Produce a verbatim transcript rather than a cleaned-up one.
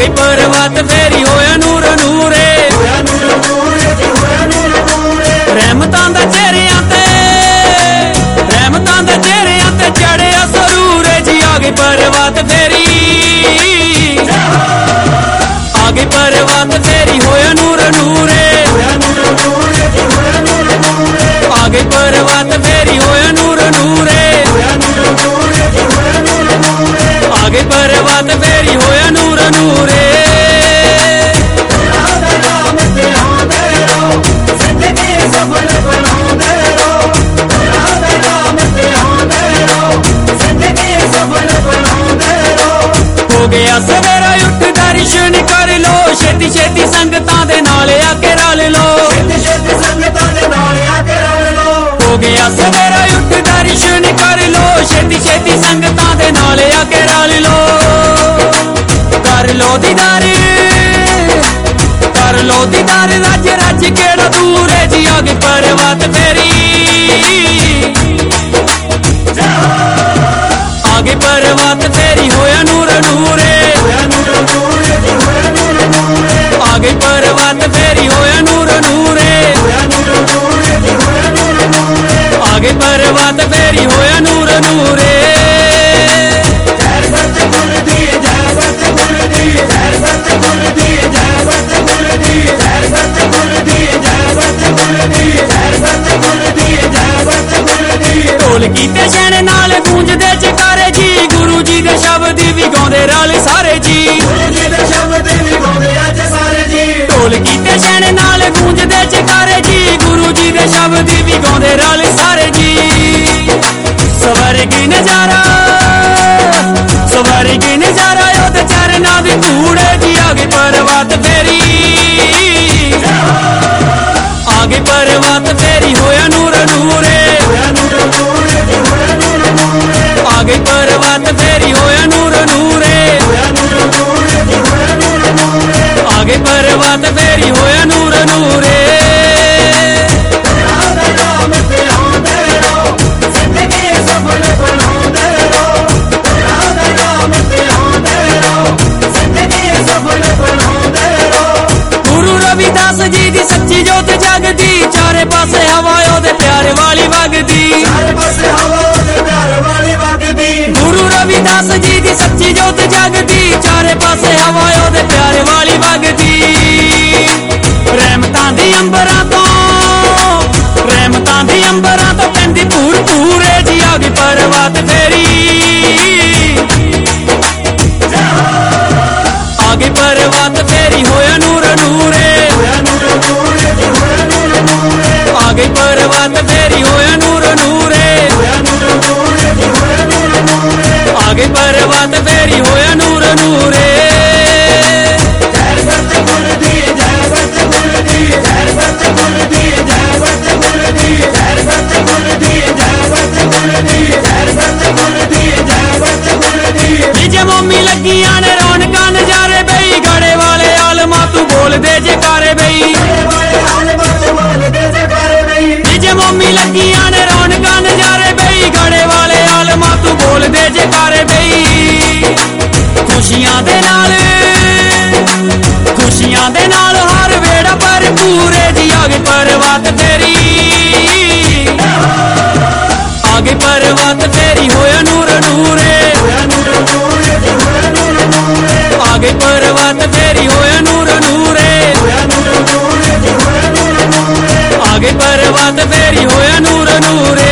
गई परवत फेरी होया नूर नूरे, रहमतां दा चेहरियां ते रहमतां दा चेहरियां ते चढ़िया सरूर जी। आ गई परवत फेरी, आ गई परवत फेरी होया नूर नूरे, आ गई परवत फेरी होया नूर नूरे, आ गई परवत फेरी होया नूर नूरे। हो गया सवेरा उठ दर्शन कर लो, छेती छेती संगतां दे नाल आके रल लो, हो गया सवेरा उठ दर्शन कर लो, छेती छेती संगतां दे नाल आके रल लो। कर लो दीदार कर लो दीदार रज रज केड़ा दूर है जी। आ गई परवत फेरी, आ गई परवत फेरी होया नूर नूरे, आ गई परवत फेरी होया नूर नूरे, आ गई परवत फेरी होया नूर नूरे। ढोलकी ते छेने नाल गूंजदे जकारे जी, गुरु जी दे शब्द भी गाउंदे रल सारे जी। ढोलकी ते छेने नाल गूंजदे जकारे जी, गुरु जी दे शब्द भी गाउंदे रल सारे जी। स्वर्गी नजारा स्वर्गी नजारा ओदे चरनां दी धूड़ जी। आ गई परवत फेरी, आ गई परवत फेरी होया नूर नूरे, आ गई परवत फेरी होया नूर नूरे, आ गई परवत फेरी होया नूर नूरे। गुरु रविदास जी दी सच्ची जोत जगदी, चारे पासे हवा ओदे प्यारे वाली वगदी। गुरु रविदास जी दी सच्ची जोत जगदी, चारे पासे हवा ओदे प्यारे वाली वगदी। रहमतां दी अंबरां तो रहमतां दी अंबरां तो पैंदी पूर पूरे जी। आ गई परवत फेरी, आ गई परवत फेरी होया नूर नूरे, आ गई परवत फेरी होया नूर नूरे, आ गई परवत फेरी होया नूर नूरे। जे मोमी लगियां ने रौनकां नजारे बई, गड़े वाले आलमा तू बोल दे जकारे बई। जे मोमी लगियां ने रौनकां नजारे बई, गड़े वाले आलमा तू बोल दे जकारे बई। खुशियां दे नाल खुशियां दे नाल हर वेड़ा पर पूरे जी। आ गई परवत फेरी, आ गई परवत फेरी होया नूर नूरे, आ गई परवत फेरी होया नूर नूरे, आ गई परवत फेरी होया नूर नूरे।